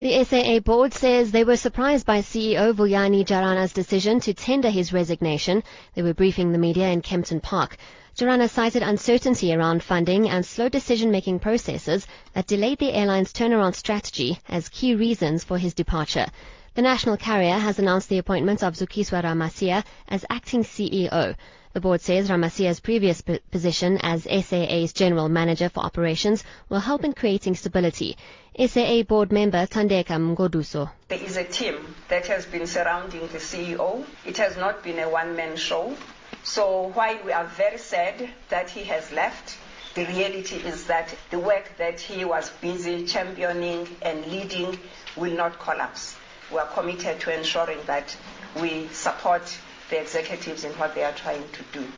The SAA board says they were surprised by CEO Vuyani Jarana's decision to tender his resignation. They were briefing the media in Kempton Park. Jarana cited uncertainty around funding and slow decision-making processes that delayed the airline's turnaround strategy as key reasons for his departure. The national carrier has announced the appointment of Zukiswa Ramasea as acting CEO. The board says Ramasia's previous position as SAA's General Manager for Operations will help in creating stability. SAA board member Thandeka Mgoduso. There is a team that has been surrounding the CEO. It has not been a one-man show. So while we are very sad that he has left, the reality is that the work that he was busy championing and leading will not collapse. We are committed to ensuring that we support the executives in what they are trying to do.